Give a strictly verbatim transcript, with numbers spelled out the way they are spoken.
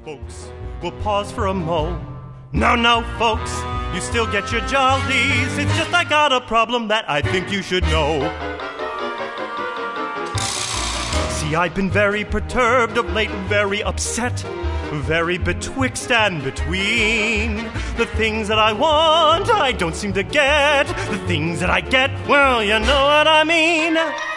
folks, we'll pause for a mo. No, no, folks, you still get your jollies. It's just I got a problem that I think you should know. See, I've been very perturbed of late, very upset, very betwixt and between. The things that I want, I don't seem to get. The things that I get, well, you know what I mean.